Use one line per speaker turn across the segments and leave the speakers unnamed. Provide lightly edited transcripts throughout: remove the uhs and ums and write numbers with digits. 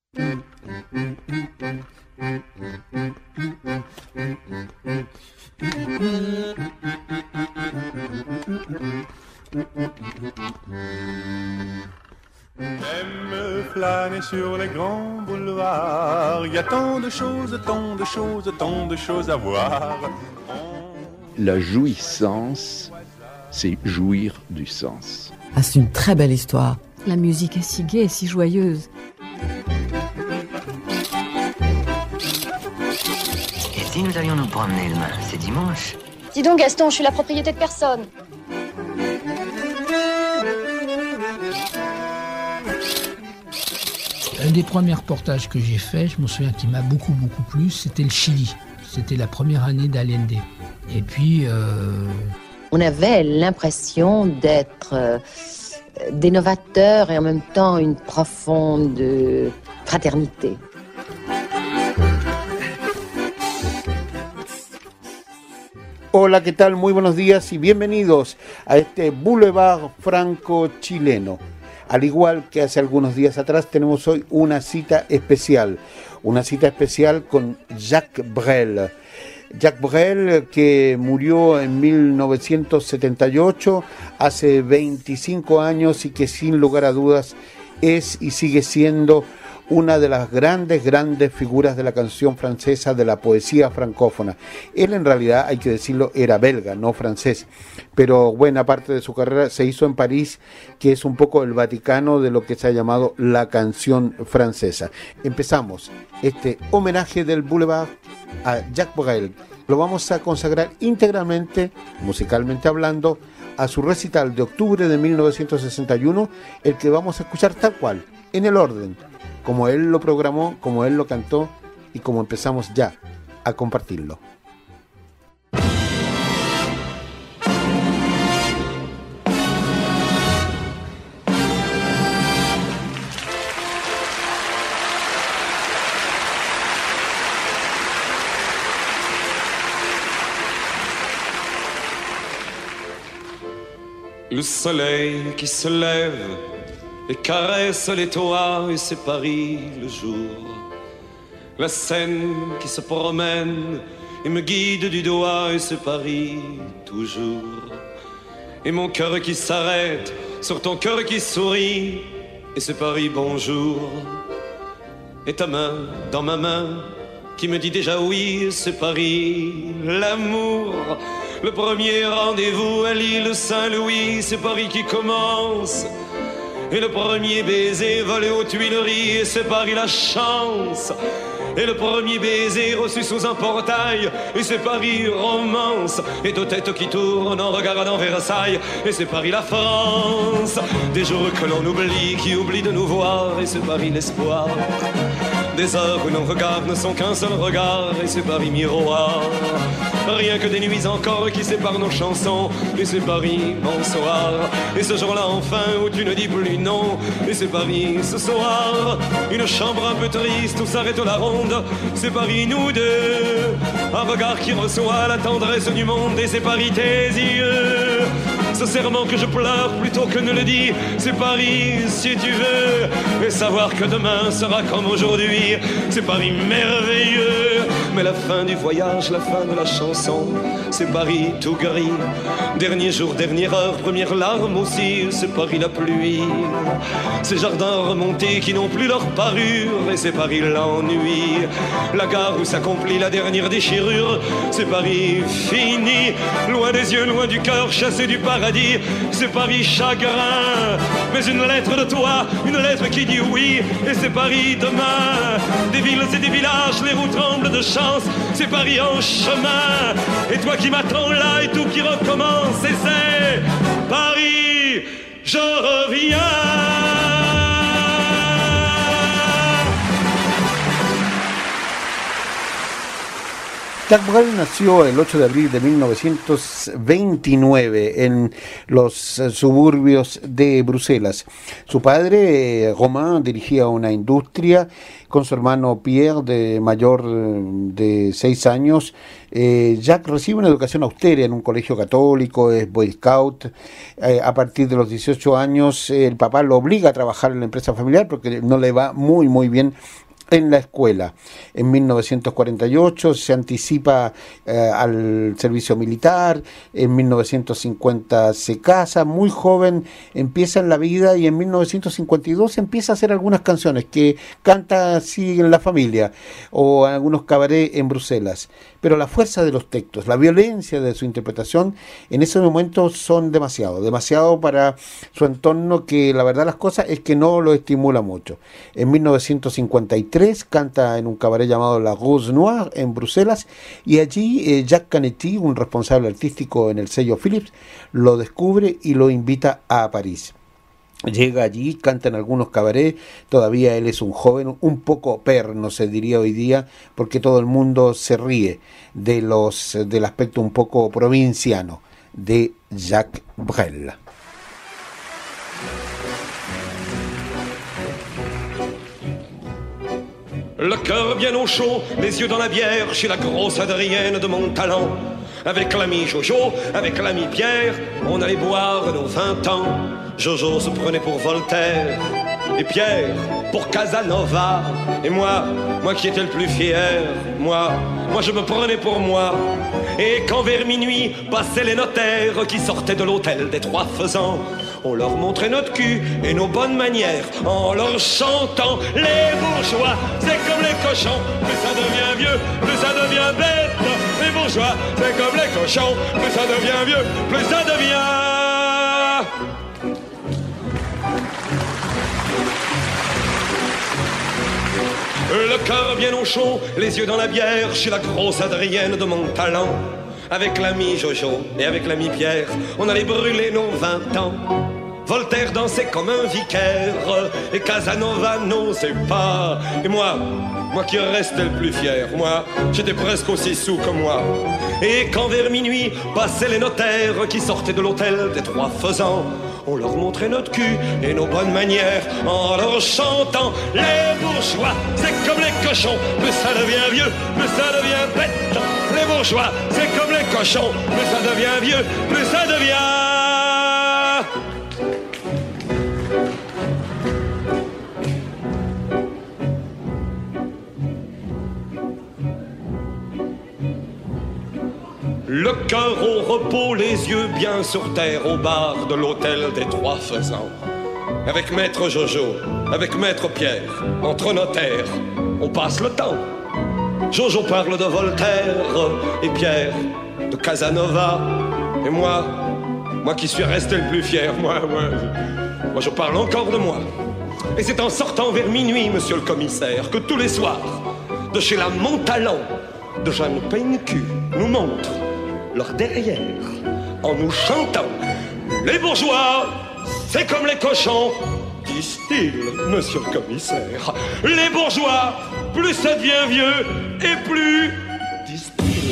J'aime flâner sur les grands boulevards. Il y a tant de choses, tant de choses, tant de choses à voir.
La jouissance, c'est jouir du sens.
Ah, c'est une très belle histoire.
La musique est si gaie et si joyeuse.
Et si nous allions nous promener demain? C'est dimanche.
Dis donc Gaston, je suis la propriété de personne.
Un des premiers reportages que j'ai fait, je me souviens qui m'a beaucoup plu, c'était le Chili. C'était la première année d'Allende. Et puis...
On avait l'impression d'être des novateurs et en même temps une profonde fraternité.
Hola, ¿qué tal? Muy buenos días y bienvenidos a este Boulevard Franco-Chileno. Al igual que hace algunos días atrás, tenemos hoy una cita especial con Jacques Brel. Jacques Brel, que murió en 1978, hace 25 años, y que sin lugar a dudas es y sigue siendo una de las grandes figuras de la canción francesa, de la poesía francófona. Él en realidad, hay que decirlo, era belga, no francés, pero buena parte de su carrera se hizo en París, que es un poco el Vaticano de lo que se ha llamado la canción francesa. Empezamos este homenaje del Boulevard a Jacques Brel. Lo vamos a consagrar íntegramente, musicalmente hablando, a su recital de octubre de 1961, el que vamos a escuchar tal cual, en el orden, como él lo programó, como él lo cantó y como empezamos ya a compartirlo.
Le soleil qui se lève et caresse les toits, et c'est Paris le jour. La Seine qui se promène et me guide du doigt, et c'est Paris toujours. Et mon cœur qui s'arrête sur ton cœur qui sourit, et c'est Paris bonjour. Et ta main dans ma main qui me dit déjà oui, c'est Paris l'amour. Le premier rendez-vous à l'île Saint-Louis, c'est Paris qui commence. Et le premier baiser volé aux Tuileries, et c'est Paris la chance. Et le premier baiser reçu sous un portail, et c'est Paris romance. Et deux têtes qui tournent en regardant Versailles, et c'est Paris la France. Des jours que l'on oublie, qui oublient de nous voir, et c'est Paris l'espoir. Des heures où nos regards ne sont qu'un seul regard, et c'est Paris miroir. Rien que des nuits encore qui séparent nos chansons, et c'est Paris bonsoir. Et ce jour-là enfin où tu ne dis plus non, et c'est Paris ce soir. Une chambre un peu triste où s'arrête la ronde, c'est Paris nous deux. Un regard qui reçoit la tendresse du monde, et c'est Paris tes yeux. Ce serment que je pleure plutôt que ne le dis, c'est Paris si tu veux. Et savoir que demain sera comme aujourd'hui, c'est Paris merveilleux. Mais la fin du voyage, la fin de la chanson, c'est Paris tout gris. Dernier jour, dernière heure, première larme aussi, c'est Paris la pluie. Ces jardins remontés qui n'ont plus leur parure, et c'est Paris l'ennui. La gare où s'accomplit la dernière déchirure, c'est Paris fini. Loin des yeux, loin du cœur, chassé du paradis, c'est Paris chagrin. Mais une lettre de toi, une lettre qui dit oui, et c'est Paris demain. Des villes et des villages, les roues tremblent de chance, c'est Paris en chemin. Et toi qui m'attends là, et tout qui recommence, et c'est Paris, je reviens.
Jacques Brel nació el 8 de abril de 1929 en los suburbios de Bruselas. Su padre, Romain, dirigía una industria con su hermano Pierre, de mayor de 6 años. Jacques recibe una educación austera en un colegio católico, es Boy Scout. A partir de los 18 años, el papá lo obliga a trabajar en la empresa familiar porque no le va muy bien en la escuela. En 1948 se anticipa al servicio militar, en 1950 se casa, muy joven empieza en la vida y en 1952 empieza a hacer algunas canciones que canta así en la familia o en algunos cabarets en Bruselas. Pero la fuerza de los textos, la violencia de su interpretación en ese momento son demasiado para su entorno, que la verdad las cosas es que no lo estimula mucho. En 1953 canta en un cabaret llamado La Rose Noire en Bruselas y allí Jacques Canetti, un responsable artístico en el sello Philips, lo descubre y lo invita a París. Llega allí, canta en algunos cabarets, todavía él es un joven, un poco perno se diría hoy día, porque todo el mundo se ríe del aspecto un poco provinciano de Jacques Brel.
Le cœur bien au chaud, les yeux dans la bière, chez la grosse Adrienne de mon talent. Avec l'ami Jojo, avec l'ami Pierre, on allait boire nos 20 ans. Jojo se prenait pour Voltaire, et Pierre pour Casanova. Et moi qui étais le plus fier, moi je me prenais pour moi. Et quand vers minuit passaient les notaires qui sortaient de l'hôtel des Trois Faisans, on leur montrait notre cul et nos bonnes manières en leur chantant les bourgeois. C'est comme les cochons, plus ça devient vieux, plus ça devient bête. Les bourgeois, c'est comme les cochons, plus ça devient vieux, plus ça devient... Le cœur bien au chaud, les yeux dans la bière, chez la grosse Adrienne de mon talent. Avec l'ami Jojo et avec l'ami Pierre, on allait brûler nos 20 ans. Voltaire dansait comme un vicaire et Casanova n'osait pas. Et moi qui restais le plus fier, moi j'étais presque aussi saoul que moi. Et quand vers minuit passaient les notaires qui sortaient de l'hôtel des Trois Faisans, on leur montrait notre cul et nos bonnes manières en leur chantant les bourgeois, c'est comme les cochons, plus ça devient vieux, plus ça devient bête. Les bourgeois, c'est comme les cochons, plus ça devient vieux, plus ça devient... Le cœur au repos, les yeux bien sur terre, au bar de l'hôtel des Trois Faisans. Avec maître Jojo, avec maître Pierre, entre notaires, on passe le temps. Jojo parle de Voltaire et Pierre de Casanova. Et moi qui suis resté le plus fier, moi je parle encore de moi. Et c'est en sortant vers minuit, monsieur le commissaire, que tous les soirs, de chez la Montalent, de Jeanne Peigne-Cul nous montre leur derrière, en nous chantant les bourgeois, c'est comme les cochons, disent-ils, monsieur le commissaire. Les bourgeois, plus ça devient vieux, et plus, disent-ils.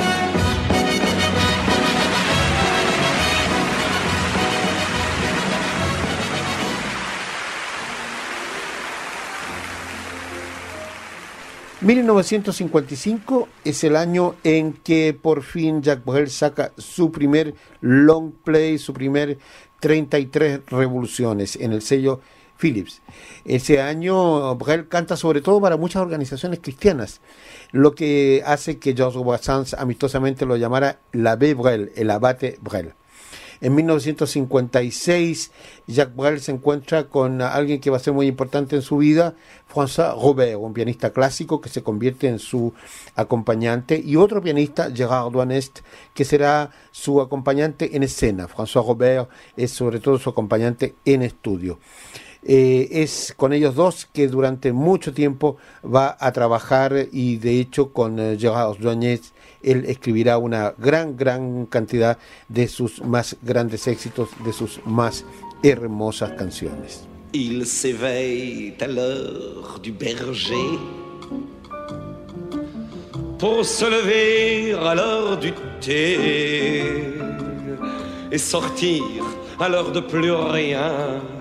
En 1955 es el año en que por fin Jacques Brel saca su primer long play, su primer 33 revoluciones en el sello Philips. Ese año Brel canta sobre todo para muchas organizaciones cristianas, lo que hace que Georges Brassens amistosamente lo llamara l'Abbé Brel, el abate Brel. En 1956, Jacques Brel se encuentra con alguien que va a ser muy importante en su vida, François Robert, un pianista clásico que se convierte en su acompañante, y otro pianista, Gérard Douanest, que será su acompañante en escena. François Robert es sobre todo su acompañante en estudio. Es con ellos dos que durante mucho tiempo va a trabajar, y de hecho con Gérard Douanest él escribirá una gran cantidad de sus más grandes éxitos, de sus más hermosas canciones.
Il s'éveille à l'heure du berger, pour se lever à l'heure du thé et sortir à l'heure de plus rien.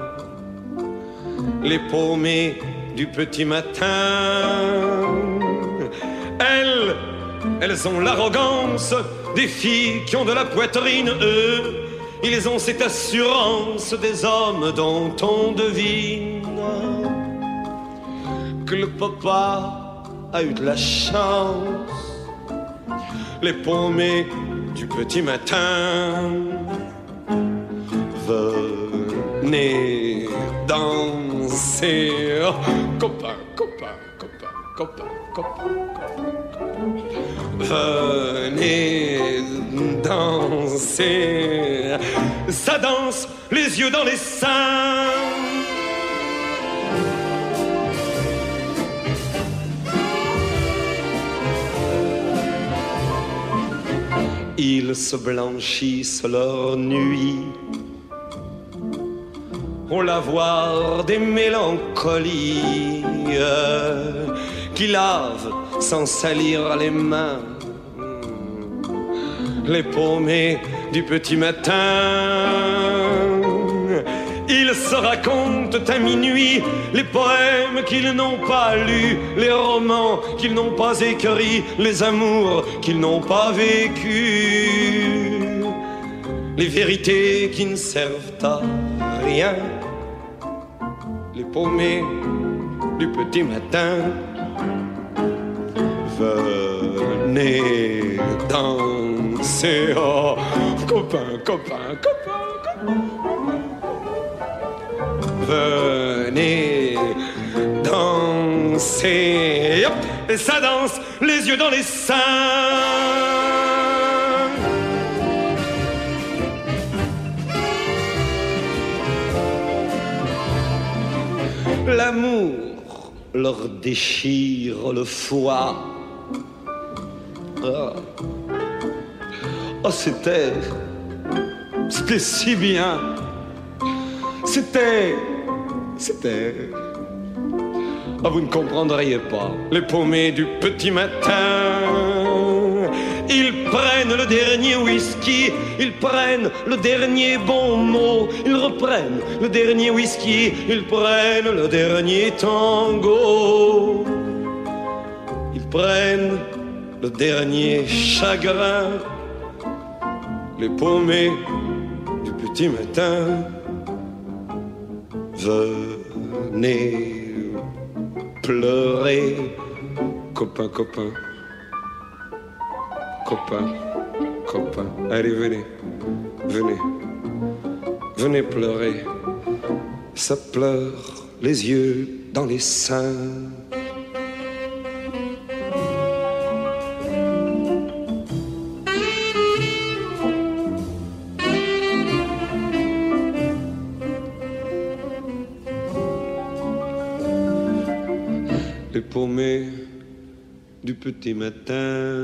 Les paumées du petit matin, elles ont l'arrogance des filles qui ont de la poitrine. Eux, ils ont cette assurance des hommes dont on devine que le papa a eu de la chance. Les paumées du petit matin, venez danser. Oh, copain, copain, copain, copain, copain, copain. Venez danser. Ça danse, les yeux dans les seins. Ils se blanchissent leur nuit au lavoir des mélancolies qui lavent sans salir les mains les paumées du petit matin. Ils se racontent à minuit les poèmes qu'ils n'ont pas lus, les romans qu'ils n'ont pas écrits, les amours qu'ils n'ont pas vécus, les vérités qui ne servent à rien. Les paumées du petit matin, venez danser. Oh, copain, copain, copain, copain. Venez danser. Hop, et ça danse, les yeux dans les seins. L'amour leur déchire le foie. Oh, c'était si bien. C'était... Oh, vous ne comprendriez pas. Les paumées du petit matin, ils prennent le dernier whisky, ils prennent le dernier bon mot, ils reprennent le dernier whisky, ils prennent le dernier tango, ils prennent le dernier chagrin. Les paumées du petit matin, venez pleurer, copain, copain, copain, copain. Allez, venez, venez, venez pleurer. Ça pleure, les yeux dans les seins. Les paumées du petit matin.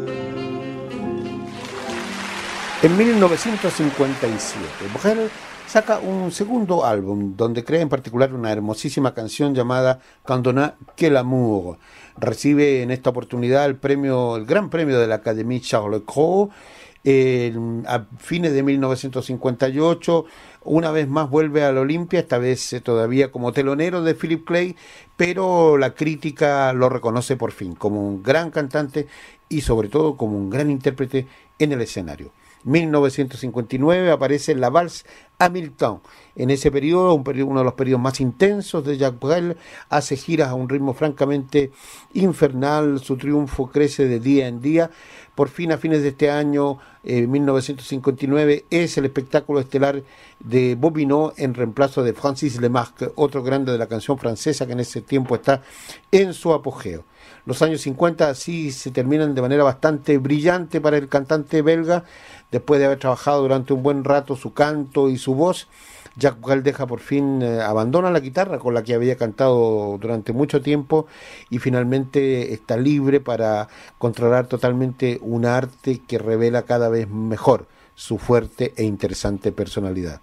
En 1957, Brel saca un segundo álbum donde crea en particular una hermosísima canción llamada Quand on a que l'amour. Recibe en esta oportunidad el gran premio de la Académie Charles Cros. A fines de 1958, una vez más vuelve al Olympia, esta vez todavía como telonero de Philip Clay, pero la crítica lo reconoce por fin como un gran cantante y sobre todo como un gran intérprete en el escenario. 1959 aparece la Valse Hamilton. En ese periodo, uno de los periodos más intensos de Jacques Brel, hace giras a un ritmo francamente infernal, su triunfo crece de día en día. Por fin, a fines de este año, 1959, es el espectáculo estelar de Bobino en reemplazo de Francis Lemarque, otro grande de la canción francesa que en ese tiempo está en su apogeo. Los años 50 así se terminan de manera bastante brillante para el cantante belga. Después de haber trabajado durante un buen rato su canto y su voz, Jacques Brel deja por fin, abandona la guitarra con la que había cantado durante mucho tiempo y finalmente está libre para controlar totalmente un arte que revela cada vez mejor su fuerte e interesante personalidad.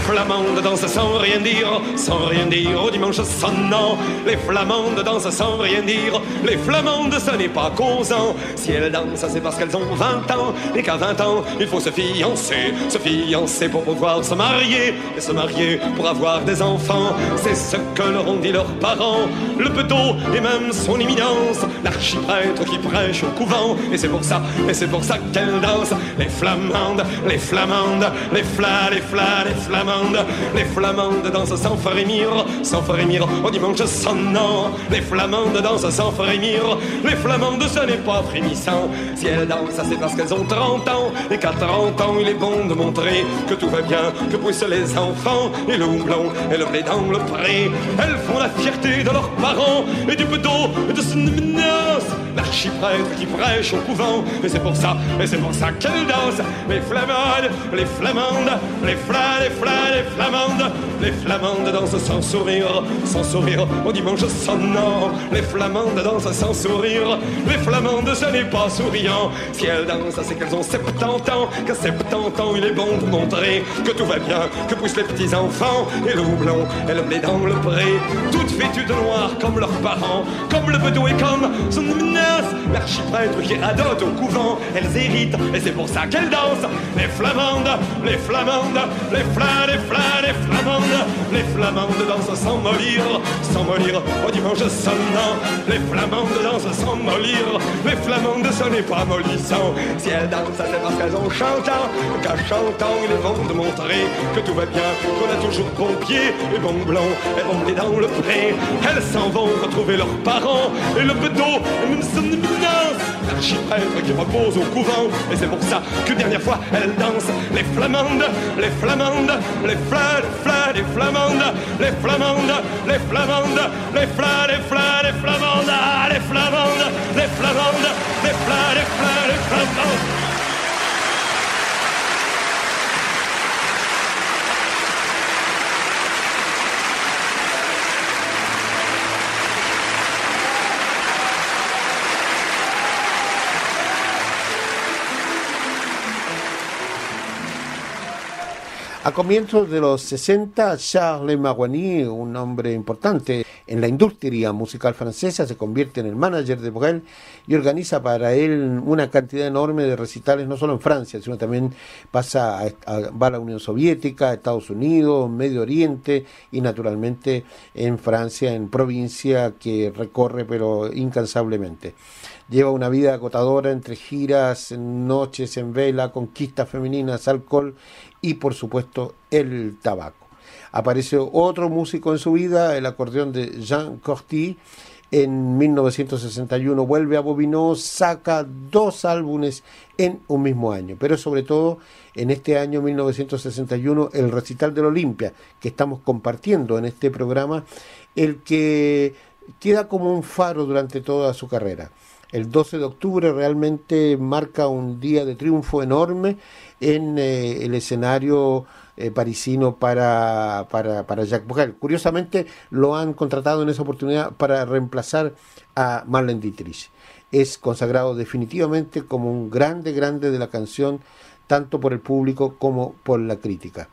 flamandes dansent sans rien dire au dimanche sonnant. Les flamandes dansent sans rien dire, les flamandes ce n'est pas causant. Si elles dansent c'est parce qu'elles ont 20 ans, et qu'à 20 ans il faut se fiancer pour pouvoir se marier, et se marier pour avoir des enfants. C'est ce que leur ont dit leurs parents, le petot et même son éminence, l'archiprêtre qui prêche au couvent. Et c'est pour ça qu'elles dansent, les flamandes, les flamandes, les flamandes. Les flamandes dansent sans frémir au dimanche sonnant. Les flamandes dansent sans frémir, les flamandes ce n'est pas frémissant. Si elles dansent c'est parce qu'elles ont 30 ans, et qu'à 30 ans il est bon de montrer que tout va bien, que poussent les enfants, et le houblon et le blé dans le pré. Elles font la fierté de leurs parents, et du petot et de son éminence, l'archiprêtre qui prêche au couvent. Et c'est pour ça qu'elles dansent, les flamandes, les flamandes, les flamandes. Les flamandes dansent sans sourire au dimanche sonnant. Les flamandes dansent sans sourire, les flamandes ce n'est pas souriant. Si elles dansent c'est qu'elles ont 70 ans, qu'à 70 ans il est bon de montrer que tout va bien, que poussent les petits enfants, et le houblon et le blé dans le pré. Toutes vêtues de noir comme leurs parents, comme le bedeau et comme son éminence, l'archiprêtre qui radote au couvent. Elles héritent et c'est pour ça qu'elles dansent, les flamandes, les flamandes, les flamandes. Les flamandes dansent sans mollir au dimanche sonnant. Les flamandes dansent sans mollir, les flamandes ce n'est pas mollissant. Si elles dansent c'est parce qu'elles ont chantant, qu'à chantant il est bon de montrer que tout va bien, qu'on a toujours bon pied et bon blanc et bon blé dans le pré. Elles s'en vont retrouver leurs parents, et le bedeau et même son éminence, l'archiprêtre qui repose au couvent. Et c'est pour ça que dernière fois elles dansent, les flamandes, les flamandes, les flamandes, les flamandes, les flamandes, les flamandes, les flamandes, les flamandes, les flamandes, les flamandes, les flamandes.
A comienzos de los 60, Charles Marouani, un hombre importante en la industria musical francesa, se convierte en el manager de Brel y organiza para él una cantidad enorme de recitales, no solo en Francia, sino también va a la Unión Soviética, a Estados Unidos, Medio Oriente y naturalmente en Francia, en provincia que recorre pero incansablemente. Lleva una vida agotadora entre giras, noches en vela, conquistas femeninas, alcohol y por supuesto el tabaco. Aparece otro músico en su vida, el acordeón de Jean Corty. En 1961 vuelve a Bobino, saca 2 álbumes en un mismo año, pero sobre todo en este año 1961 el recital del Olimpia que estamos compartiendo en este programa, el que queda como un faro durante toda su carrera. El 12 de octubre realmente marca un día de triunfo enorme en el escenario parisino para Jacques Brel. Curiosamente lo han contratado en esa oportunidad para reemplazar a Marlene Dietrich. Es consagrado definitivamente como un grande de la canción, tanto por el público como por la crítica.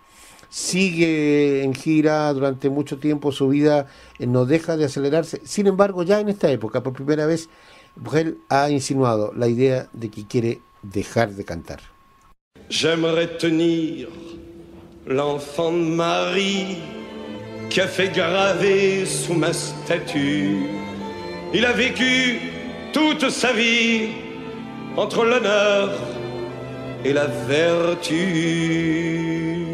Sigue en gira durante mucho tiempo, su vida no deja de acelerarse. Sin embargo, ya en esta época, por primera vez, Brel ha insinuado la idea de que quiere dejar de cantar.
J'aimerais tenir l'enfant de Marie qui a fait graver sous ma statue. Il a vécu toute sa vie entre l'honneur et la vertu.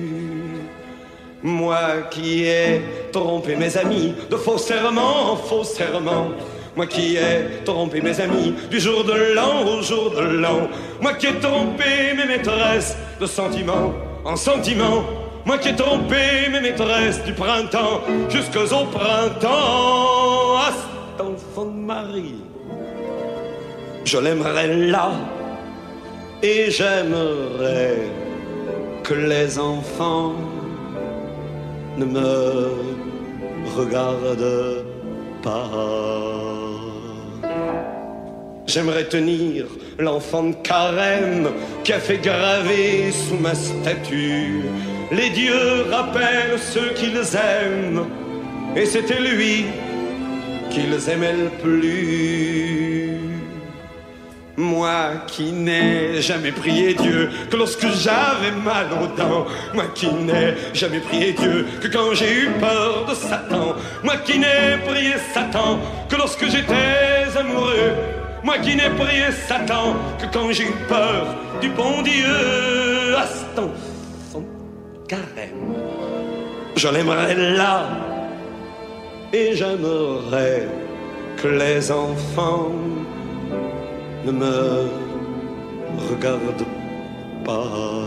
Moi qui ai trompé mes amis de faux serments en faux serments. Moi qui ai trompé mes amis du jour de l'an au jour de l'an. Moi qui ai trompé mes maîtresses de sentiment en sentiment. Moi qui ai trompé mes maîtresses du printemps jusqu'au printemps. Ah, cet enfant de Marie, je l'aimerais là. Et j'aimerais que les enfants ne me regardent pas. J'aimerais tenir l'enfant de Carême qui a fait graver sous ma statue les dieux rappellent ceux qu'ils aiment, et c'était lui qu'ils aimaient le plus. Moi qui n'ai jamais prié Dieu que lorsque j'avais mal aux dents. Moi qui n'ai jamais prié Dieu que quand j'ai eu peur de Satan. Moi qui n'ai prié Satan que lorsque j'étais amoureux. Moi qui n'ai prié Satan que quand j'ai eu peur du bon Dieu. À son carême, je l'aimerais là, et j'aimerais que les enfants ne me regardent pas.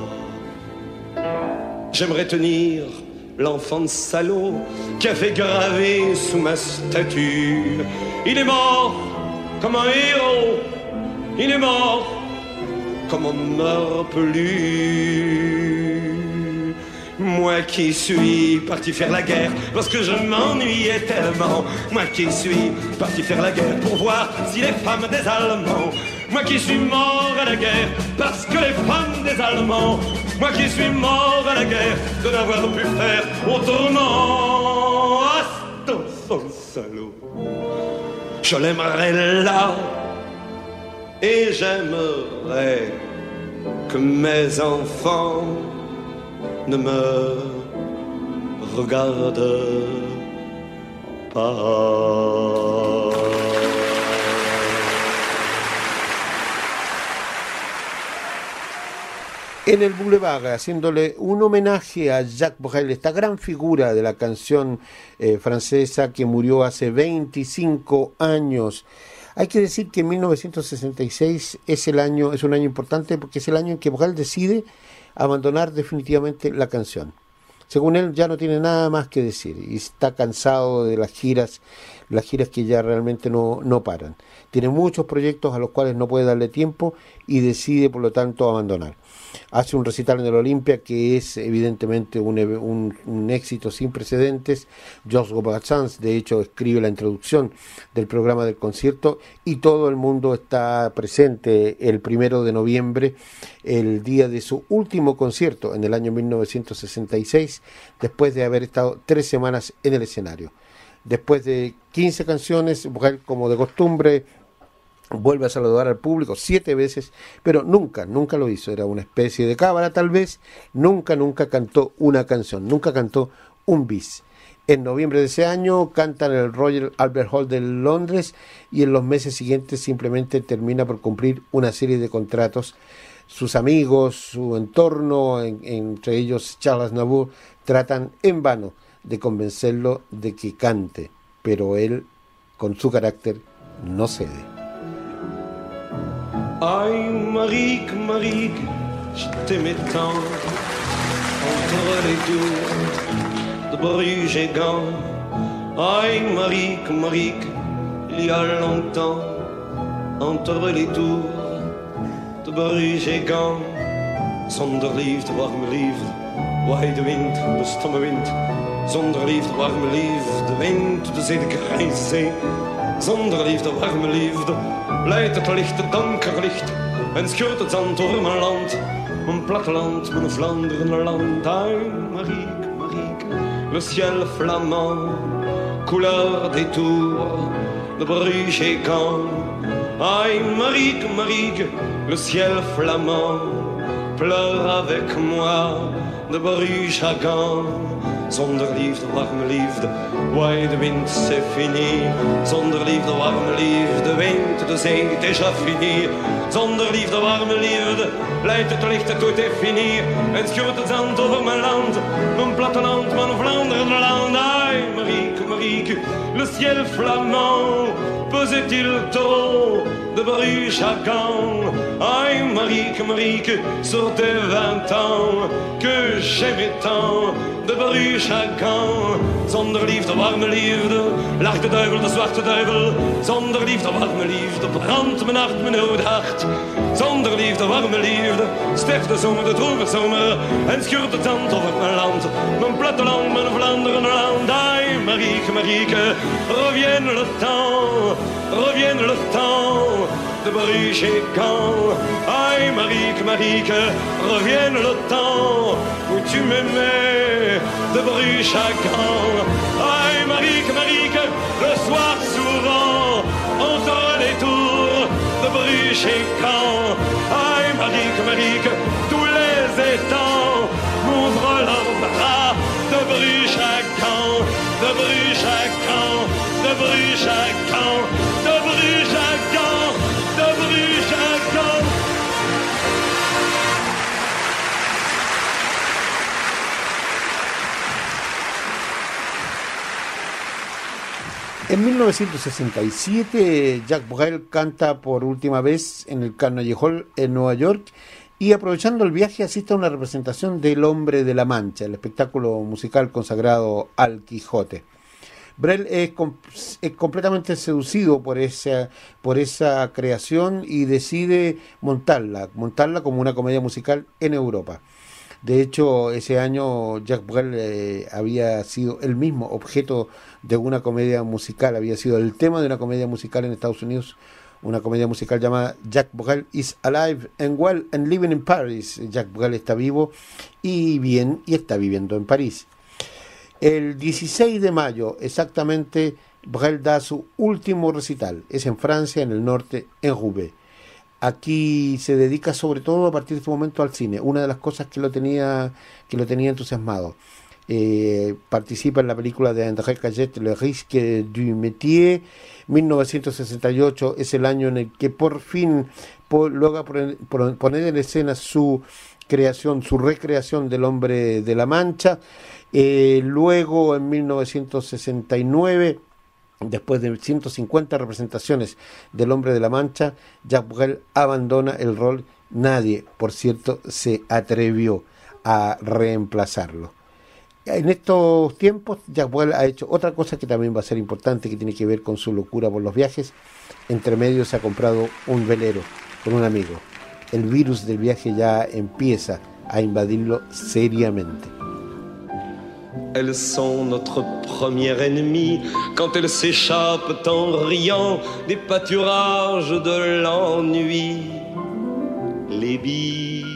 J'aimerais tenir l'enfant de salaud qui a fait graver sous ma statue. Il est mort comme un héros, il est mort comme on ne meurt plus. Moi qui suis parti faire la guerre parce que je m'ennuyais tellement. Moi qui suis parti faire la guerre pour voir si les femmes des Allemands. Moi qui suis mort à la guerre parce que les femmes des Allemands. Moi qui suis mort à la guerre de n'avoir pu faire autrement. Ah, son salaud, je l'aimerais là, et j'aimerais que mes enfants ne me regardent pas.
En el Boulevard, haciéndole un homenaje a Jacques Brel, esta gran figura de la canción francesa que murió hace 25 años. Hay que decir que 1966 es un año importante porque es el año en que Brel decide abandonar definitivamente la canción. Según él, ya no tiene nada más que decir y está cansado de las giras que ya realmente no paran. Tiene muchos proyectos a los cuales no puede darle tiempo y decide, por lo tanto, abandonar. Hace un recital en el Olympia que es evidentemente un éxito sin precedentes. Georges Brassens, de hecho, escribe la introducción del programa del concierto y todo el mundo está presente el 1 de noviembre, el día de su último concierto en el año 1966, después de haber estado 3 semanas en el escenario. Después de 15 canciones, como de costumbre, vuelve a saludar al público 7 veces, pero nunca lo hizo. Era una especie de cábala tal vez. Nunca cantó una canción, nunca cantó un bis. En noviembre de ese año canta en el Royal Albert Hall de Londres y en los meses siguientes simplemente termina por cumplir una serie de contratos. Sus amigos, su entorno, entre ellos Charles Aznavour, tratan en vano de convencerlo de que cante, pero él, con su carácter, no cede.
Aïe, Marique, Marique, je t'aimais tant, entre les tours de Bruges et Gand. Aïe, Marique, Marique, il y a longtemps, entre les tours de Bruges et Gand. Zonder liefde, warme liefde, waait de wind, de stomme wind. Zonder liefde, warme liefde, wind, de zee, de grijze zee. Zonder liefde, warme liefde, leidt het licht, het donker licht, en scheurt het zand door mijn land, mijn platteland, mijn Vlaanderenland. Aïe, Marique, Marique, le ciel flamand, couleur des tours de Bruges et Gand. Aïe, Marique, Marique, le ciel flamand, pleure avec moi de Bruges à Gand. Zonder liefde, warme liefde, waait de wind, c'est fini. Zonder liefde, warme liefde, wind, de zee, déjà fini. Zonder liefde, warme liefde, leidt het licht, tout est fini. En scheurt het zand over mijn land, mijn platteland, mijn Vlaanderenland. Aïe, Marique, Marique, le ciel flamand, pesait-il trop de Bruges à Gand? Aïe, Marique, Marique, sur tes 20 ans que j'aimais tant, de Bruges à Gand. Zonder liefde, warme liefde, lacht de duivel, de zwarte duivel. Zonder liefde, warme liefde, brandt mijn hart, mijn oude hart. Zonder liefde, warme liefde, sterft de zomer, de droeve zomer. En scheurt het zand over mijn land, mijn platteland, mijn Vlaanderenland. Aïe, Marieke, Marieke, revienne le temps, de Bruges et Caen. Aïe, Marique, revienne le temps où tu m'aimais de Bruges à Caen. Aïe, Marique, le soir souvent, on tourne les tours de Bruges et Caen. Aïe, Marique, tous les étangs m'ouvrent leurs bras de Bruges à Caen, de Bruges à Caen, de Bruges à Caen, de Bruges à Caen, de Bruges à Caen.
En 1967, Jacques Brel canta por última vez en el Carnegie Hall en Nueva York y, aprovechando el viaje, asiste a una representación del Hombre de la Mancha, el espectáculo musical consagrado al Quijote. Brel es completamente seducido por esa creación y decide montarla como una comedia musical en Europa. De hecho, ese año Jacques Brel había sido el mismo objeto de una comedia musical, había sido el tema de una comedia musical en Estados Unidos, una comedia musical llamada Jacques Brel is Alive and Well and Living in Paris. Jacques Brel está vivo y bien y está viviendo en París. El 16 de mayo, exactamente, Brel da su último recital. Es en Francia, en el norte, en Roubaix. Aquí se dedica sobre todo a partir de este momento al cine, una de las cosas que lo tenía entusiasmado. Participa en la película de André Caillet, Le Risque du Métier. 1968 es el año en el que por fin logra poner en escena su recreación del Hombre de la Mancha. Luego, en 1969, después de 150 representaciones del Hombre de la Mancha, Jacques Brel abandona el rol. Nadie, por cierto, se atrevió a reemplazarlo. En estos tiempos, Jacques Brel ha hecho otra cosa que también va a ser importante, que tiene que ver con su locura por los viajes. Entre medio se ha comprado un velero con un amigo. El virus del viaje ya empieza a invadirlo seriamente.
Elles sont notre premier ennemi quand elles s'échappent en riant des pâturages de l'ennui. Les biches,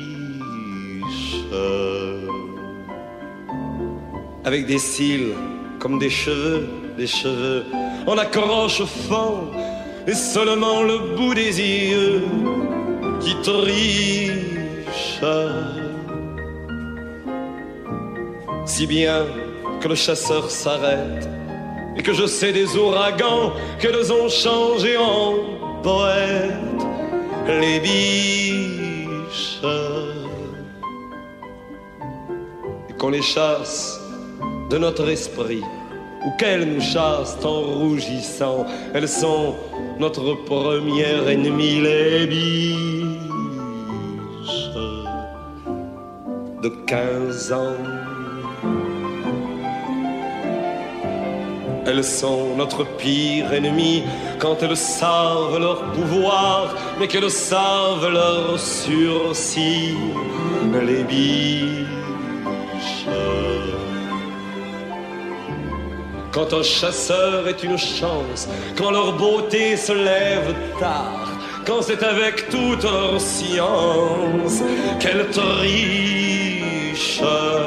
avec des cils comme des cheveux, on accroche fort et seulement le bout des yeux qui triche. Si bien que le chasseur s'arrête et que je sais des ouragans qu'elles ont changé en poètes. Les biches, et qu'on les chasse de notre esprit ou qu'elles nous chassent en rougissant, elles sont notre premier ennemi. Les biches de 15 ans, elles sont notre pire ennemi quand elles savent leur pouvoir, mais qu'elles savent leur sursis. Les biches. Quand un chasseur est une chance, quand leur beauté se lève tard, quand c'est avec toute leur science qu'elles trichent,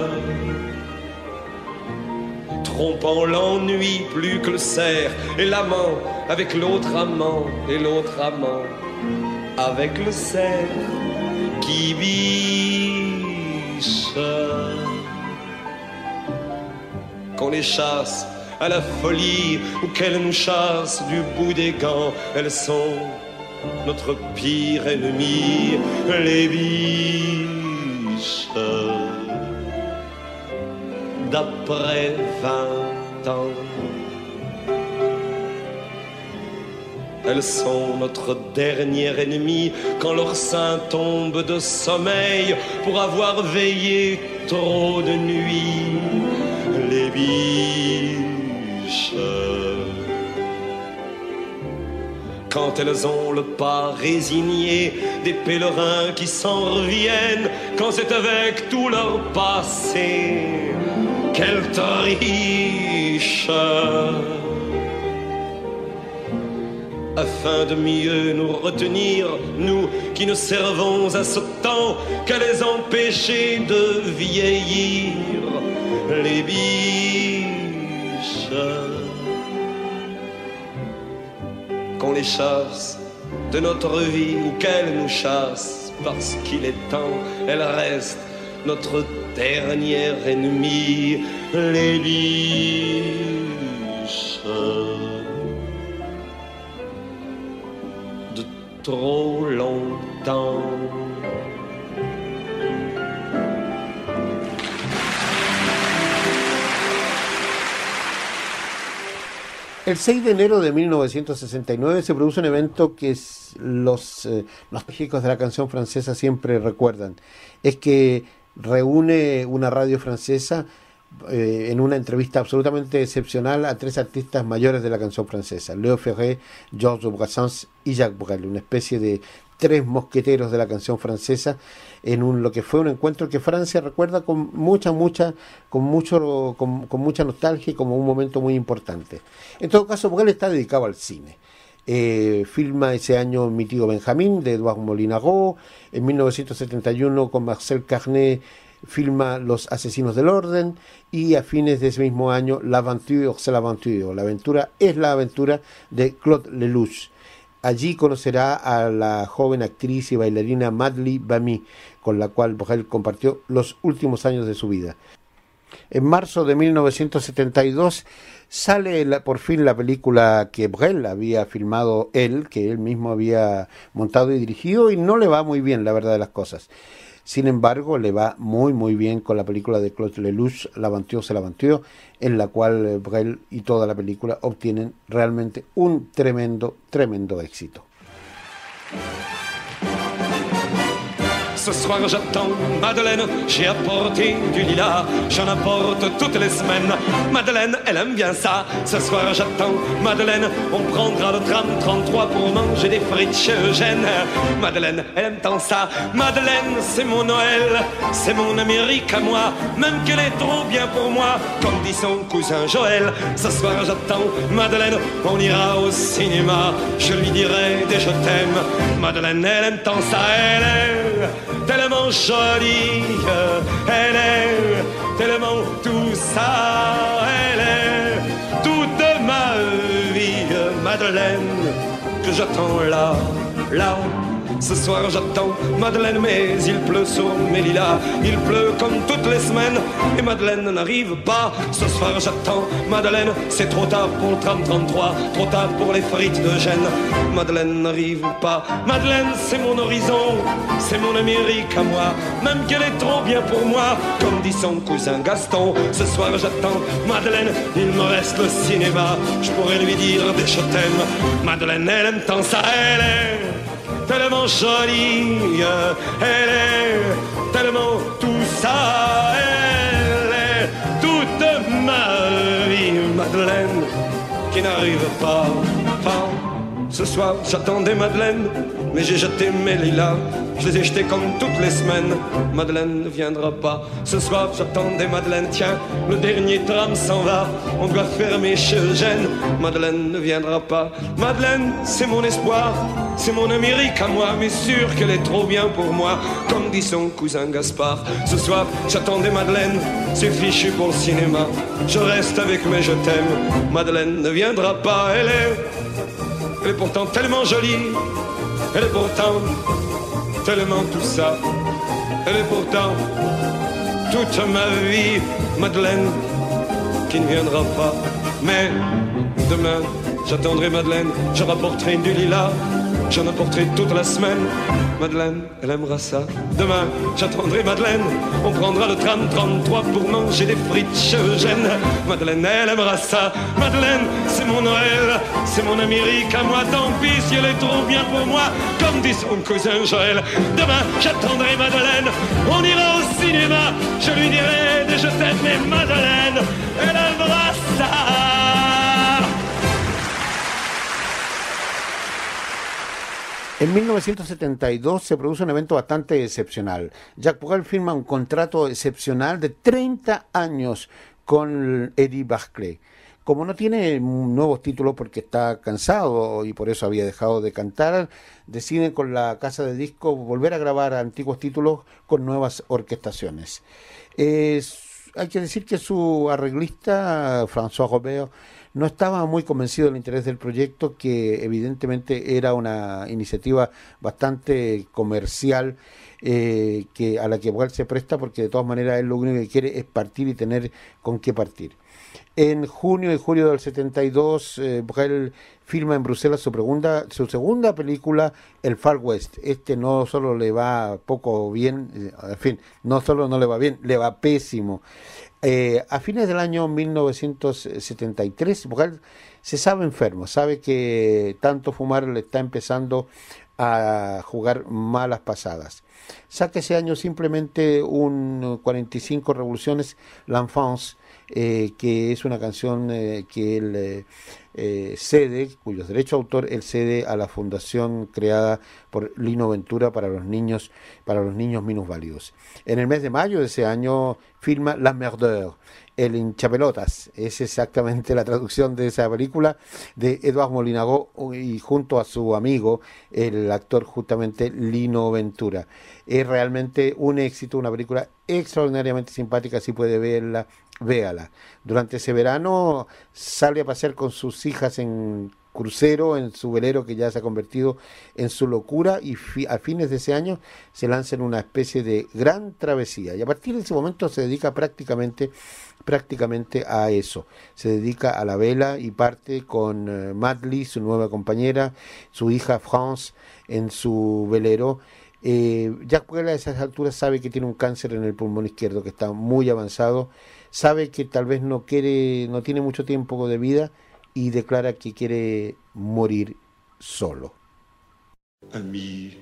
trompant l'ennui plus que le cerf, et l'amant avec l'autre amant, et l'autre amant avec le cerf qui biche. Qu'on les chasse à la folie ou qu'elles nous chassent du bout des gants, elles sont notre pire ennemi, les biches. D'après 20 ans, elles sont notre dernier ennemi quand leur sein tombe de sommeil pour avoir veillé trop de nuits. Les biches, quand elles ont le pas résigné des pèlerins qui s'en reviennent, quand c'est avec tout leur passé qu'elles trichent, afin de mieux nous retenir, nous qui ne servons à ce temps qu'à les empêcher de vieillir, les biches. Qu'on les chasse de notre vie ou qu'elles nous chassent, parce qu'il est temps, elles restent notre dernière ennemie, les biches. De trop longtemps.
El 6 de enero de 1969 se produce un evento que los nostálgicos de la canción francesa siempre recuerdan. Es que reúne una radio francesa en una entrevista absolutamente excepcional a tres artistas mayores de la canción francesa: Léo Ferré, Georges Brassens y Jacques Brel, una especie de tres mosqueteros de la canción francesa en lo que fue un encuentro que Francia recuerda con mucha nostalgia y como un momento muy importante. En todo caso, Brel está dedicado al cine. Filma ese año Mi tío Benjamín, de Edouard Molinaro. En 1971, con Marcel Carné, filma Los asesinos del orden, y a fines de ese mismo año, L'Aventure, c'est l'aventure, la aventura es la aventura, de Claude Lelouch. Allí conocerá a la joven actriz y bailarina Madly Bamy, con la cual Brel compartió los últimos años de su vida. En marzo de 1972 sale por fin la película que Brel había filmado él, que él mismo había montado y dirigido, y no le va muy bien, la verdad de las cosas. Sin embargo, le va muy bien con la película de Claude Lelouch, L'Aventure, c'est l'aventure, en la cual Brel y toda la película obtienen realmente un tremendo éxito.
Ce soir j'attends Madeleine, j'ai apporté du lilas, j'en apporte toutes les semaines. Madeleine, elle aime bien ça. Ce soir j'attends Madeleine, on prendra le tram 33 pour manger des frites chez Eugène. Madeleine, elle aime tant ça. Madeleine, c'est mon Noël, c'est mon Amérique à moi, même qu'elle est trop bien pour moi, comme dit son cousin Joël. Ce soir j'attends Madeleine, on ira au cinéma, je lui dirai des je t'aime. Madeleine, elle aime tant ça, elle est tellement jolie, elle est tellement tout ça, elle est toute ma vie, Madeleine, que j'attends là. Ce soir j'attends Madeleine, mais il pleut sur mes lilas. Il pleut comme toutes les semaines et Madeleine n'arrive pas. Ce soir j'attends Madeleine, c'est trop tard pour le tram 33, trop tard pour les frites de Gênes. Madeleine n'arrive pas. Madeleine, c'est mon horizon, c'est mon Amérique à moi, même qu'elle est trop bien pour moi, comme dit son cousin Gaston. Ce soir j'attends Madeleine, il me reste le cinéma, je pourrais lui dire des je t'aime. Madeleine, elle aime tant ça, elle est tellement jolie, elle est tellement tout ça, elle est toute ma vie, Madeleine, qui n'arrive pas. Ce soir j'attendais Madeleine, mais j'ai jeté mes lilas, je les ai jetés comme toutes les semaines. Madeleine ne viendra pas. Ce soir j'attendais Madeleine, tiens, le dernier tram s'en va, on doit fermer chez Eugène. Madeleine ne viendra pas. Madeleine, c'est mon espoir, c'est mon Amérique à moi, mais sûr qu'elle est trop bien pour moi, comme dit son cousin Gaspard. Ce soir j'attendais Madeleine, c'est fichu pour le cinéma, je reste avec mes je t'aime. Madeleine ne viendra pas, elle est pourtant tellement jolie, elle est pourtant tellement tout ça, elle est pourtant toute ma vie, Madeleine, qui ne viendra pas. Mais demain j'attendrai Madeleine, je rapporterai du lilas, j'en apporterai toute la semaine. Madeleine, elle aimera ça. Demain j'attendrai Madeleine, on prendra le tram 33 pour manger des frites chez Eugène. Madeleine, elle aimera ça. Madeleine, c'est mon Noël, c'est mon Amérique à moi, tant pis si elle est trop bien pour moi, comme dit son cousin Joël. Demain j'attendrai Madeleine, on ira au cinéma, je lui dirai des je t'aime. Mais Madeleine, elle aimera ça.
En 1972 se produce un evento bastante excepcional. Jacques Brel firma un contrato excepcional de 30 años con Eddie Barclay. Como no tiene nuevos títulos porque está cansado y por eso había dejado de cantar, deciden con la casa de discos volver a grabar antiguos títulos con nuevas orquestaciones. Hay que decir que su arreglista, François Robert, no estaba muy convencido del interés del proyecto, que evidentemente era una iniciativa bastante comercial, a la que igual se presta, porque de todas maneras él lo único que quiere es partir y tener con qué partir. En junio y julio del 72, Brel filma en Bruselas su segunda película, El Far West. No solo le va poco bien, no solo no le va bien, le va pésimo. A fines del año 1973, Brel se sabe enfermo, sabe que tanto fumar le está empezando a jugar malas pasadas. Saca ese año simplemente un 45 revoluciones, L'Enfance, que es una canción que él cede, cuyos derechos de autor él cede a la fundación creada por Lino Ventura para los niños minusválidos. En el mes de mayo de ese año filma La Merdeur, el hinchapelotas, es exactamente la traducción de esa película, de Edouard Molinagó, y junto a su amigo, el actor justamente Lino Ventura. Es realmente un éxito, una película extraordinariamente simpática. Si puede verla, véala. Durante ese verano sale a pasear con sus hijas en crucero, en su velero que ya se ha convertido en su locura, y a fines de ese año se lanza en una especie de gran travesía, y a partir de ese momento se dedica prácticamente a eso, se dedica a la vela y parte con Madly, su nueva compañera, su hija France, en su velero. Jacques Brel a esas alturas sabe que tiene un cáncer en el pulmón izquierdo que está muy avanzado, sabe que tal vez no tiene mucho tiempo de vida, y declara que quiere morir solo.
Ami,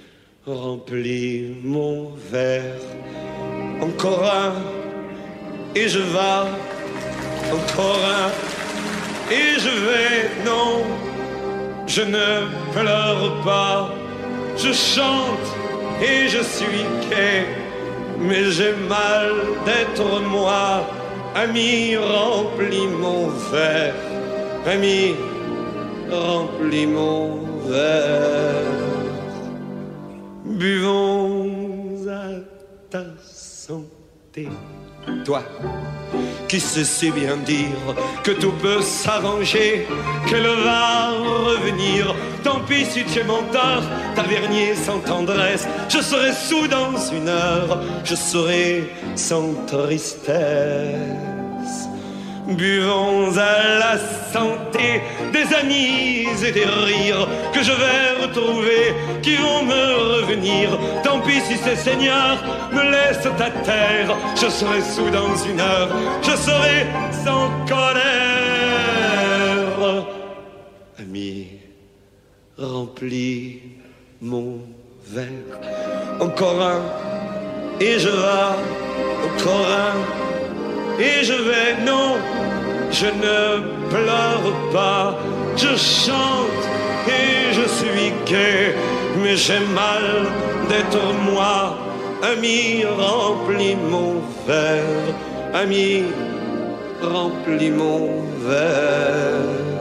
remplis mon verre, encore un, et je vais, encore un, et je vais, non, je ne pleure pas, je chante et je suis gai, mais j'ai mal d'être moi, ami, remplis mon verre. Ami, remplis mon verre, buvons à ta santé. Toi, qui sais si bien dire que tout peut s'arranger, qu'elle va revenir. Tant pis si tu es menteur, tavernier sans tendresse, je serai soûl dans une heure, je serai sans tristesse. Buvons à la santé des amis et des rires que je vais retrouver, qui vont me revenir. Tant pis si ces seigneurs me laissent à terre, je serai soûl dans une heure, je serai sans colère. Ami, remplis mon verre, encore un, et je vais, encore un, et je vais, non, je ne pleure pas, je chante et je suis gai, mais j'ai mal d'être moi. Ami, remplis mon verre, ami, remplis mon verre.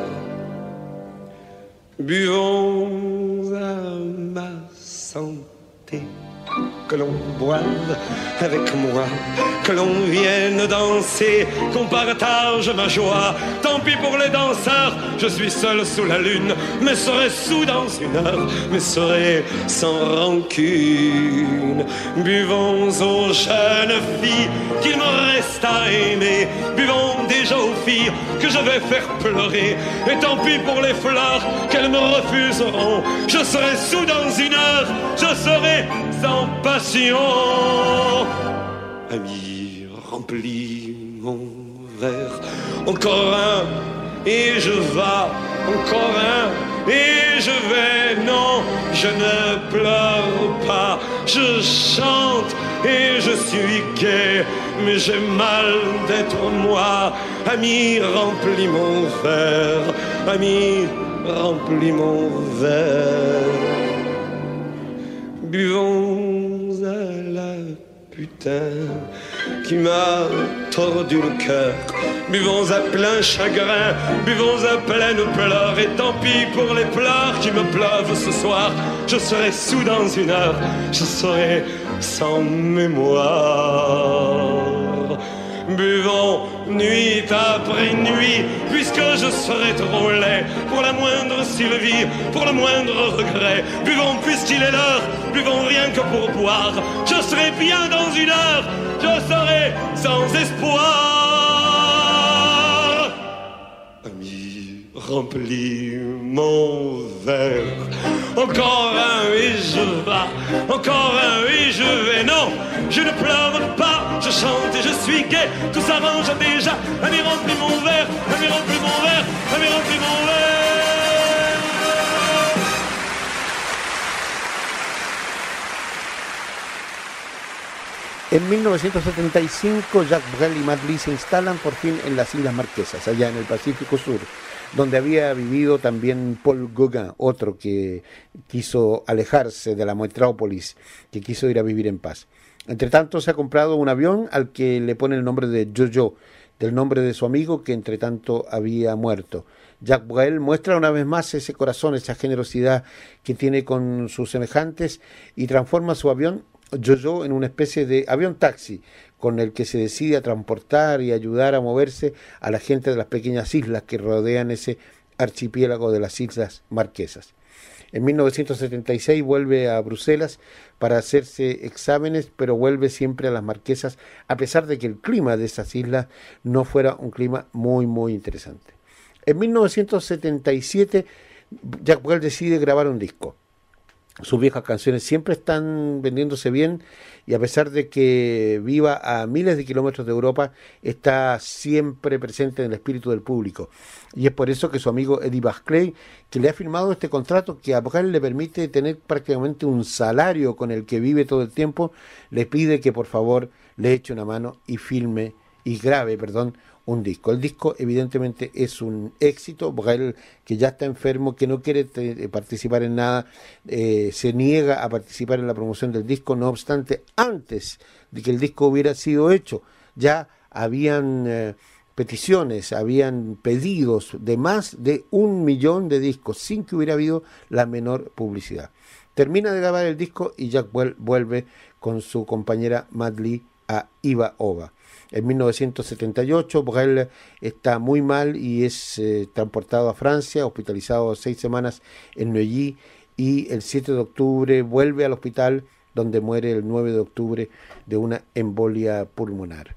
Buvons à ma santé, que l'on boive avec moi, que l'on vienne danser, qu'on partage ma joie. Tant pis pour les danseurs, je suis seul sous la lune, mais serai soûl dans une heure, mais serai sans rancune. Buvons aux jeunes filles qu'il me reste à aimer, buvons déjà aux filles que je vais faire pleurer, et tant pis pour les fleurs qu'elles me refuseront, je serai soûl dans une heure, je serai sans passion. Ami, remplis mon verre, encore un, et je vais, encore un, et je vais, non, je ne pleure pas, je chante et je suis gai, mais j'ai mal d'être moi. Ami, remplis mon verre, ami, remplis mon verre. Buvons à la putain qui m'a tordu le cœur. Buvons à plein chagrin, buvons à pleine pleurs, et tant pis pour les pleurs qui me pleuvent ce soir. Je serai sous dans une heure, je serai sans mémoire. Buvons nuit après nuit, puisque je serai trop laid pour la moindre sylvie, pour le moindre regret. Buvons puisqu'il est l'heure, buvons rien que pour boire. Je serai bien dans une heure, je serai sans espoir. Ami, remplis mon verre. Encore un et je vas, encore un et je vais. Non, je ne pleure pas, je chante et je suis gai. Tout s'arrange déjà. Ami, remplis mon verre, ami, remplis mon verre, ami, remplis mon verre.
En 1975, Jacques Brel y Matt Lee se instalan por fin en las Islas Marquesas, allá en el Pacífico Sur, donde había vivido también Paul Gauguin, otro que quiso alejarse de la metrópolis, que quiso ir a vivir en paz. Entre tanto, se ha comprado un avión al que le pone el nombre de Jojo, del nombre de su amigo que entre tanto había muerto. Jacques Brel muestra una vez más ese corazón, esa generosidad que tiene con sus semejantes y transforma su avión Jojo en una especie de avión taxi con el que se decide a transportar y ayudar a moverse a la gente de las pequeñas islas que rodean ese archipiélago de las Islas Marquesas. En 1976 vuelve a Bruselas para hacerse exámenes, pero vuelve siempre a las Marquesas, a pesar de que el clima de esas islas no fuera un clima muy, muy interesante. En 1977, Jacques Brel decide grabar un disco. Sus viejas canciones siempre están vendiéndose bien y a pesar de que viva a miles de kilómetros de Europa, está siempre presente en el espíritu del público. Y es por eso que su amigo Eddie Basclay, que le ha firmado este contrato que a Brel le permite tener prácticamente un salario con el que vive todo el tiempo, le pide que por favor le eche una mano y grabe un disco. El disco evidentemente es un éxito. Brel, que ya está enfermo, que no quiere participar en nada, se niega a participar en la promoción del disco. No obstante, antes de que el disco hubiera sido hecho, ya habían peticiones, habían pedidos de más de 1 millón de discos sin que hubiera habido la menor publicidad. Termina de grabar el disco y Jacques Brel vuelve con su compañera Matt Lee a Iba Ova. En 1978, Brel está muy mal y es transportado a Francia, hospitalizado 6 semanas en Neuilly, y el 7 de octubre vuelve al hospital, donde muere el 9 de octubre de una embolia pulmonar.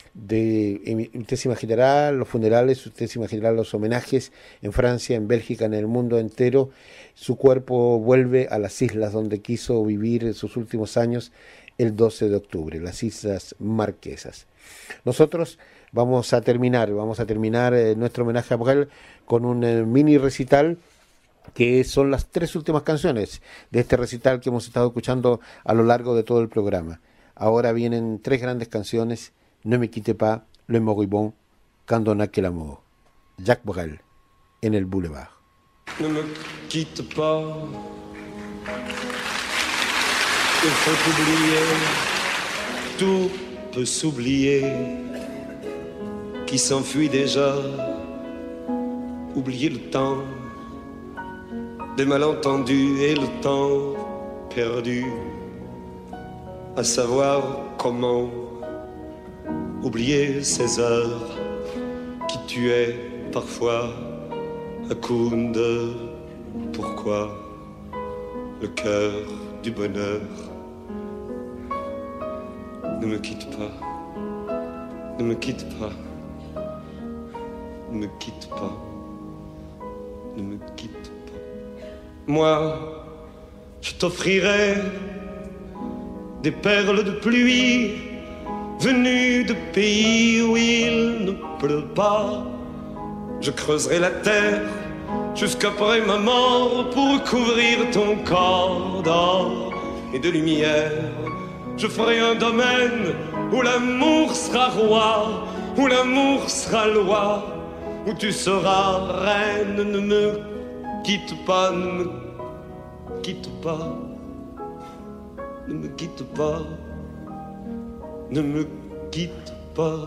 Usted se imaginará los funerales, usted se imaginará los homenajes en Francia, en Bélgica, en el mundo entero. Su cuerpo vuelve a las islas donde quiso vivir en sus últimos años el 12 de octubre, las Islas Marquesas. Nosotros vamos a terminar nuestro homenaje a Brel con un mini recital que son las 3 últimas canciones de este recital que hemos estado escuchando a lo largo de todo el programa. Ahora vienen 3 grandes canciones: Ne me quitte pas, Le Moribond, Quand on a que l'amour. Jacques Brel en el Boulevard.
Ne me quitte pas, il faut oublier, tout peut s'oublier, qui s'enfuit déjà, oublier le temps des malentendus et le temps perdu, à savoir comment oublier ces heures qui tuaient parfois à coup de pourquoi le cœur du bonheur. Ne me quitte pas, ne me quitte pas, ne me quitte pas, ne me quitte pas. Moi, je t'offrirai des perles de pluie venues de pays où il ne pleut pas. Je creuserai la terre jusqu'après ma mort pour couvrir ton corps d'or et de lumière. Je ferai un domaine où l'amour sera roi, où l'amour sera loi, où tu seras reine. Ne me quitte pas, ne me quitte pas, ne me quitte pas, ne me quitte pas.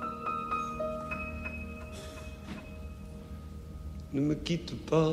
Ne me quitte pas.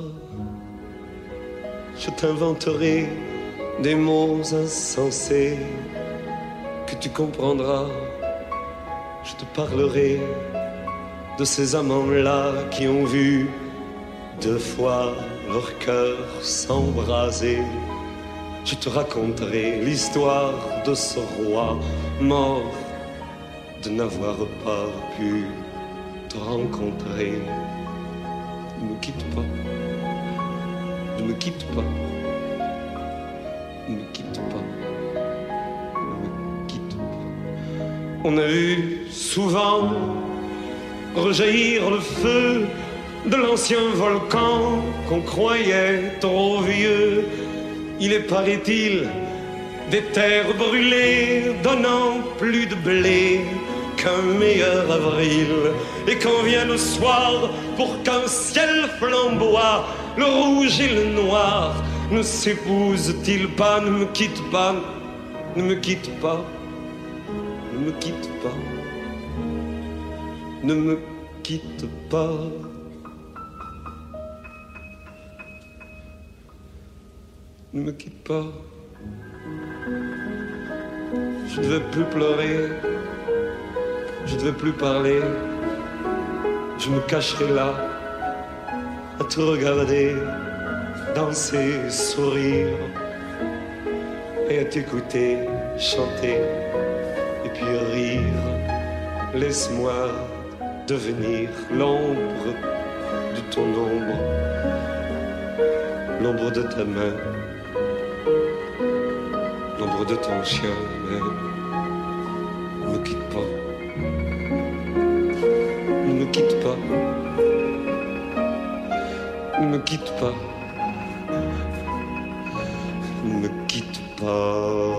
Je t'inventerai des mots insensés que tu comprendras. Je te parlerai de ces amants-là qui ont vu 2 fois leur cœur s'embraser. Je te raconterai l'histoire de ce roi mort de n'avoir pas pu te rencontrer. Ne me quitte pas, ne me quitte pas, ne me quitte pas, ne me quitte pas. On a vu souvent rejaillir le feu de l'ancien volcan qu'on croyait trop vieux. Il est, paraît-il, des terres brûlées donnant plus de blé qu'un meilleur avril. Et quand vient le soir, pour qu'un ciel flamboie, le rouge et le noir ne s'épousent-ils pas? Ne me quitte pas, ne me quitte pas, ne me quitte pas, ne me quitte pas. Ne me quitte pas. Je ne veux plus pleurer. Je ne veux plus parler. Je me cacherai là à te regarder danser, sourire et à t'écouter chanter et puis rire. Laisse-moi devenir l'ombre de ton ombre, l'ombre de ta main, l'ombre de ton chien même. Ne me quitte pas. Ne me quitte pas. Ne me quitte pas. Ne me quitte pas.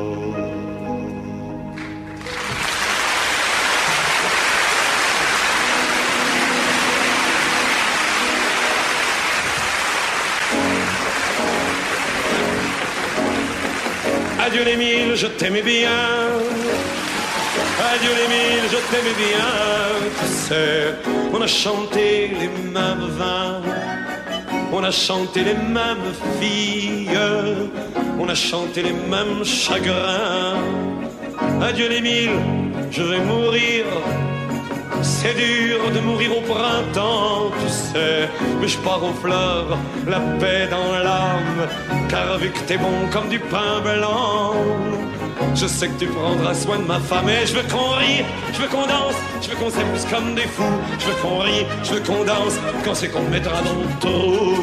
Adieu les mille, je t'aimais bien. Adieu les mille, je t'aimais bien. Tu sais, on a chanté les mêmes vins, on a chanté les mêmes filles, on a chanté les mêmes chagrins. Adieu les mille, je vais mourir. C'est dur de mourir au printemps, tu sais, mais je pars aux fleurs, la paix dans l'âme, car vu que t'es bon comme du pain blanc, je sais que tu prendras soin de ma femme. Et je veux qu'on rie, je veux qu'on danse, je veux qu'on s'amuse comme des fous, je veux qu'on rie, je veux qu'on danse, quand c'est qu'on me mettra dans le trou.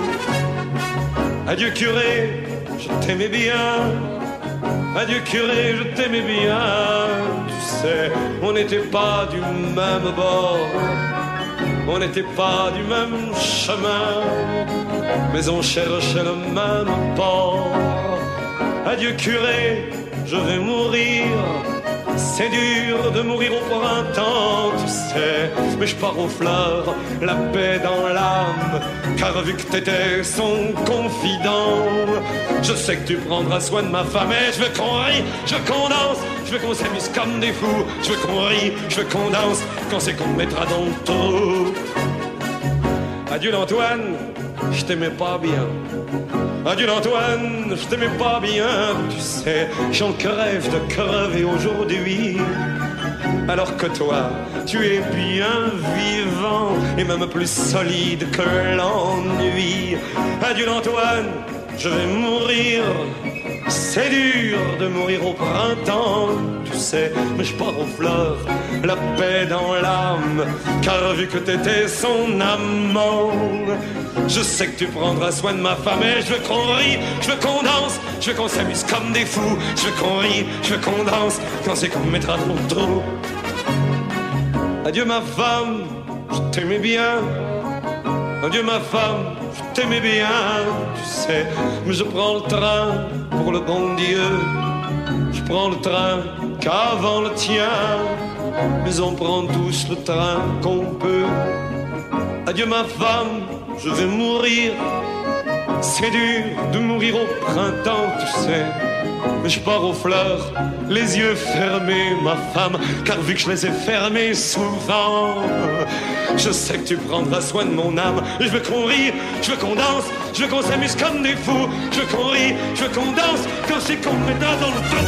Adieu curé, je t'aimais bien. Adieu curé, je t'aimais bien. Tu sais, on n'était pas du même bord, on n'était pas du même chemin, mais on cherchait le même port. Adieu curé, je vais mourir. C'est dur de mourir au printemps, tu sais, mais je pars aux fleurs, la paix dans l'âme, car vu que t'étais son confident, je sais que tu prendras soin de ma femme. Et je veux qu'on rie, je veux qu'on danse, je veux qu'on s'amuse comme des fous, je veux qu'on rie, je veux qu'on danse, quand c'est qu'on me mettra dans le trou. Adieu l'Antoine, je t'aimais pas bien. Adieu l'Antoine, je t'aimais pas bien. Tu sais, j'en crève de crever aujourd'hui, alors que toi, tu es bien vivant et même plus solide que l'ennui. Adieu l'Antoine, je vais mourir. C'est dur de mourir au printemps, tu sais, mais je pars aux fleurs, la paix dans l'âme, car vu que t'étais son amant, je sais que tu prendras soin de ma femme. Et je veux qu'on rie, je veux qu'on danse, je veux qu'on s'amuse comme des fous, je veux qu'on rie, je veux qu'on danse, quand c'est qu'on me mettra dans le trou. Adieu ma femme, je t'aimais bien. Adieu ma femme, je t'aimais bien, tu sais, mais je prends le train pour le bon Dieu. Je prends le train qu'avant le tien, mais on prend tous le train qu'on peut. Adieu ma femme, je vais mourir. C'est dur de mourir au printemps, tu sais, je pars aux fleurs, les yeux fermés, ma femme, car vu que je les ai fermés souvent, je sais que tu prendras soin de mon âme. Je veux qu'on rie, je veux qu'on danse, je veux qu'on s'amuse comme des fous. Je veux qu'on rie, je veux qu'on danse, quand c'est qu'on me met dans le dos.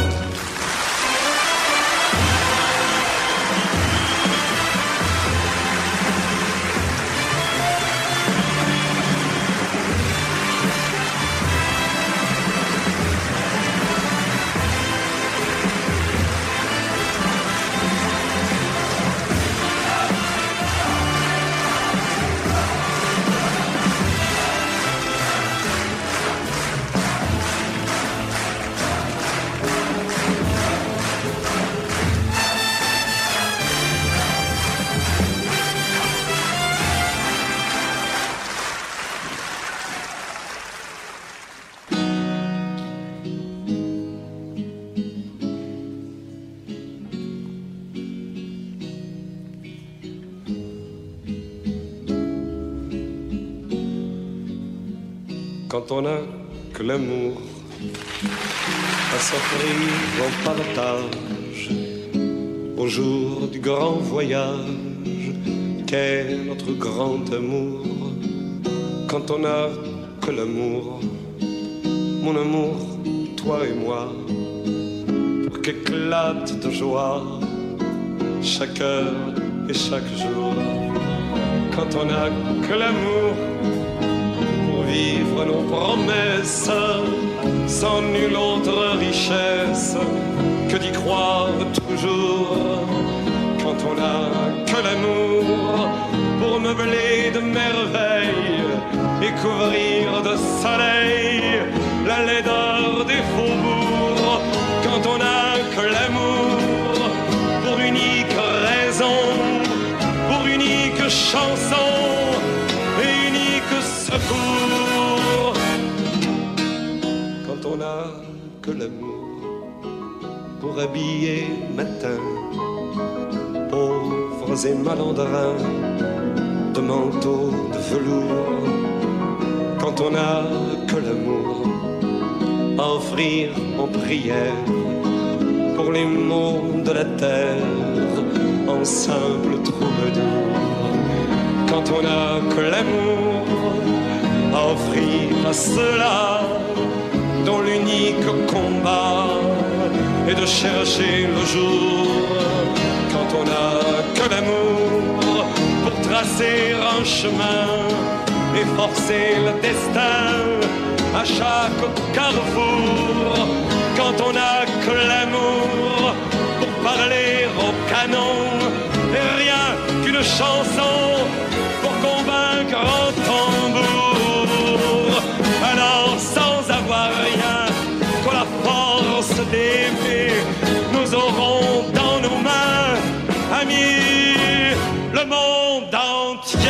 Quand on n'a que l'amour à s'offrir en partage au jour du grand voyage qu'est notre grand amour. Quand on n'a que l'amour, mon amour, toi et moi, pour qu'éclate de joie chaque heure et chaque jour. Quand on n'a que l'amour, vivre nos promesses sans nulle autre richesse que d'y croire toujours. Quand on n'a que l'amour pour meubler de merveilles et couvrir de soleil la laideur des faubourgs. Quand on n'a que l'amour pour unique raison, pour unique chanson et unique secours. Quand on n'a que l'amour pour habiller matin pauvres et malandrins de manteaux de velours. Quand on n'a que l'amour à offrir en prière pour les maux de la terre en simple troubadour. Quand on n'a que l'amour à offrir à ceux-là dont l'unique combat est de chercher le jour. Quand on n'a que l'amour pour tracer un chemin et forcer le destin à chaque carrefour. Quand on n'a que l'amour pour parler au canon et rien qu'une chanson pour convaincre en tambour. Alors sans avoir rien que la force d'aimer, nous aurons dans nos mains, amis, le monde entier.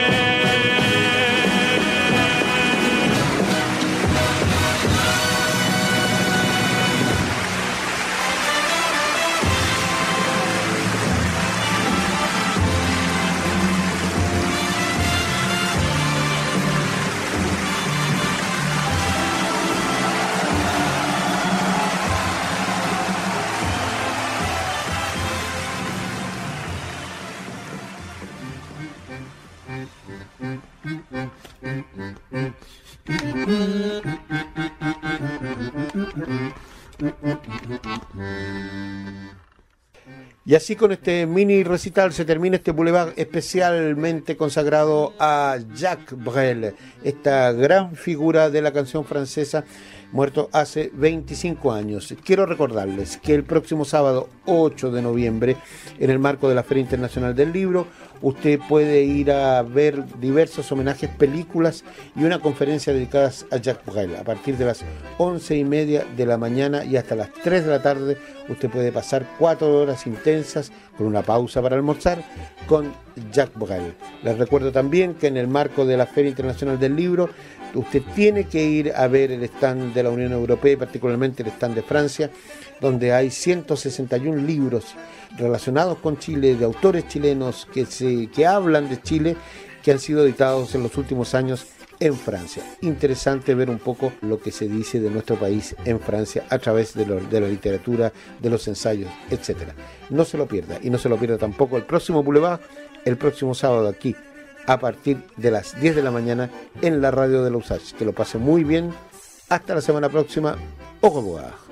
Y así con este mini recital se termina este boulevard especialmente consagrado a Jacques Brel, esta gran figura de la canción francesa, muerto hace 25 años. Quiero recordarles que el próximo sábado 8 de noviembre, en el marco de la Feria Internacional del Libro, usted puede ir a ver diversos homenajes, películas y una conferencia dedicadas a Jacques Brel. A partir de las 11:30 de la mañana y hasta las 3 de la tarde, usted puede pasar 4 horas intensas con una pausa para almorzar con Jacques Brel. Les recuerdo también que en el marco de la Feria Internacional del Libro, usted tiene que ir a ver el stand de la Unión Europea y particularmente el stand de Francia, donde hay 161 libros relacionados con Chile, de autores chilenos que hablan de Chile que han sido editados en los últimos años en Francia. Interesante ver un poco lo que se dice de nuestro país en Francia a través de la literatura, de los ensayos, etc. No se lo pierda, y no se lo pierda tampoco el próximo Boulevard, el próximo sábado aquí, a partir de las 10 de la mañana en la radio de la USACH. Que lo pase muy bien. Hasta la semana próxima. Au revoir.